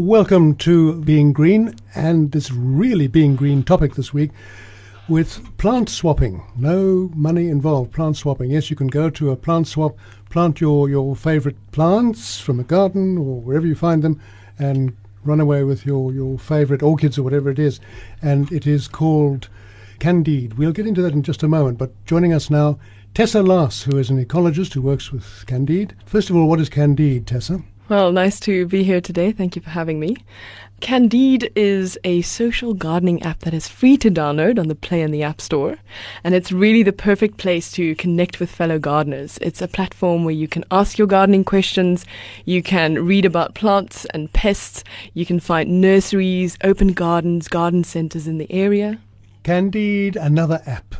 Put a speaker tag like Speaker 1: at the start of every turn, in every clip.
Speaker 1: Welcome to Being Green, and this really Being Green topic this week with plant swapping. No money involved, plant swapping. Yes, you can go to a plant swap, plant your favourite plants from a garden or wherever you find them, and run away with your favourite orchids or whatever it is. And it is called Candide. We'll get into that in just a moment, but joining us now, Tessa Lass, who is an ecologist who works with Candide. First of all, what is Candide, Tessa?
Speaker 2: Well, nice to be here today. Thank you for having me. Candide is a social gardening app that is free to download on the Play and the App Store. And it's really the perfect place to connect with fellow gardeners. It's a platform where you can ask your gardening questions, you can read about plants and pests, you can find nurseries, open gardens, garden centres in the area.
Speaker 1: Candide, another app.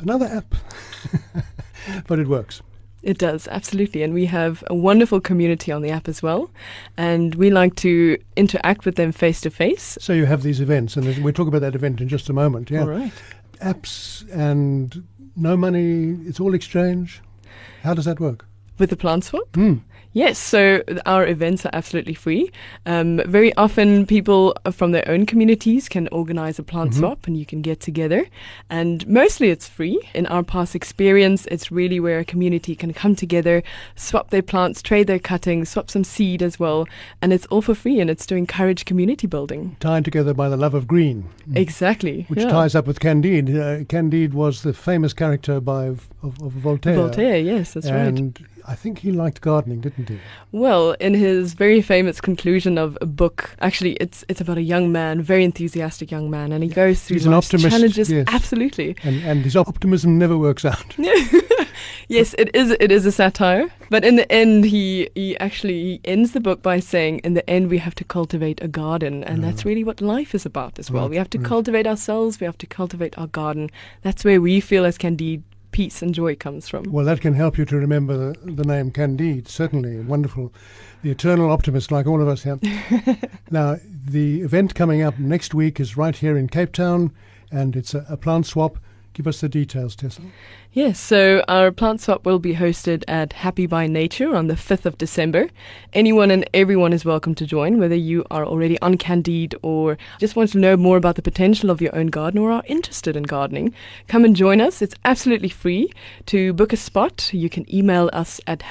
Speaker 1: But it works.
Speaker 2: It does, absolutely. And we have a wonderful community on the app as well. And we like to interact with them face to face.
Speaker 1: So you have these events, and we'll talk about that event in just a moment. Yeah.
Speaker 2: All right.
Speaker 1: Apps and no money, it's all exchange. How does that work?
Speaker 2: With the plant swap? Yes, so our events are absolutely free. Very often people from their own communities can organize a plant swap and you can get together. And mostly it's free. In our past experience, it's really where a community can come together, swap their plants, trade their cuttings, swap some seed as well. And it's all for free, and it's to encourage community building.
Speaker 1: Tied together by the love of green.
Speaker 2: Exactly.
Speaker 1: Which ties up with Candide. Candide was the famous character of Voltaire.
Speaker 2: Voltaire, yes, that's right.
Speaker 1: And I think he liked gardening, didn't he?
Speaker 2: Well, in his very famous conclusion of a book, actually, it's about a young man, very enthusiastic young man, and he goes through life's challenges.
Speaker 1: Yes.
Speaker 2: Absolutely.
Speaker 1: And his optimism never works out.
Speaker 2: Yes, it is a satire. But in the end, he actually ends the book by saying, in the end, we have to cultivate a garden. And that's really what life is about as well. We have to cultivate ourselves. We have to cultivate our garden. That's where we feel as Candide peace and joy comes from.
Speaker 1: Well, that can help you to remember the name Candide, certainly. Wonderful. The eternal optimist, like all of us here. Now, the event coming up next week is right here in Cape Town, and it's a plant swap. Give us the details, Tessa.
Speaker 2: Yes, so our plant swap will be hosted at Happy by Nature on the 5th of December. Anyone and everyone is welcome to join, whether you are already on Candide or just want to know more about the potential of your own garden or are interested in gardening. Come and join us. It's absolutely free. To book a spot, you can email us at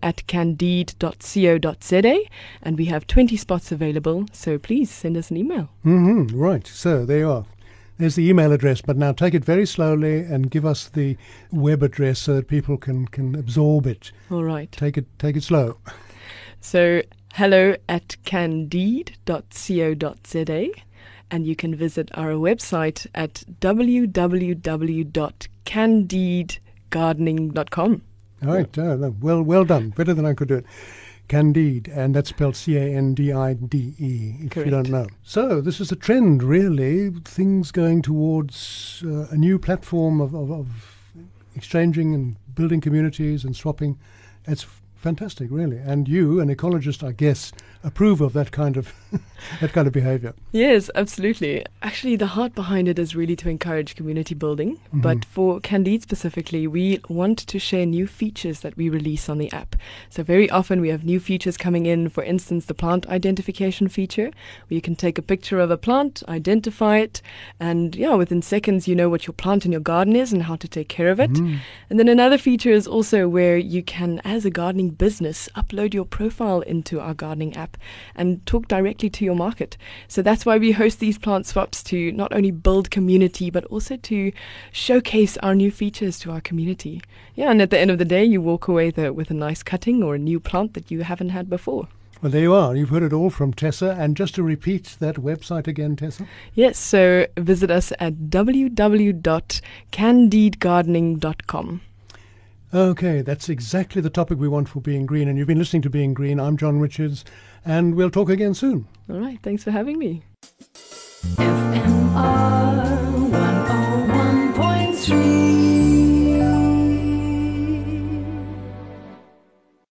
Speaker 2: hello@candide.co.za, and we have 20 spots available, so please send us an email.
Speaker 1: Right, so there you are. There's the email address, but now take it very slowly and give us the web address so that people can absorb it.
Speaker 2: All right.
Speaker 1: Take it slow.
Speaker 2: So hello@candide.co.za, and you can visit our website at www.candidegardening.com.
Speaker 1: All right. Well done. Better than I could do it. Candide, and that's spelled Candide, if
Speaker 2: Correct.
Speaker 1: you don't know. So this is a trend, really, things going towards a new platform of exchanging and building communities and swapping. It's fantastic, really. And you, an ecologist, I guess, approve of that kind of behaviour.
Speaker 2: Yes, absolutely. Actually, the heart behind it is really to encourage community building. But for Candide specifically, we want to share new features that we release on the app. So very often we have new features coming in. For instance, the plant identification feature, where you can take a picture of a plant, identify it, and within seconds you know what your plant in your garden is and how to take care of it. And then another feature is also where you can, as a gardening business, upload your profile into our gardening app and talk directly to your market. So that's why we host these plant swaps, to not only build community but also to showcase our new features to our community. And at the end of the day, you walk away with a nice cutting or a new plant that you haven't had before.
Speaker 1: Well, there you are. You've heard it all from Tessa. And just to repeat that website again, Tessa?
Speaker 2: Yes, so visit us at www.candidegardening.com.
Speaker 1: Okay, that's exactly the topic we want for Being Green. And you've been listening to Being Green. I'm John Richards, and we'll talk again soon.
Speaker 2: All right, thanks for having me.
Speaker 3: FMR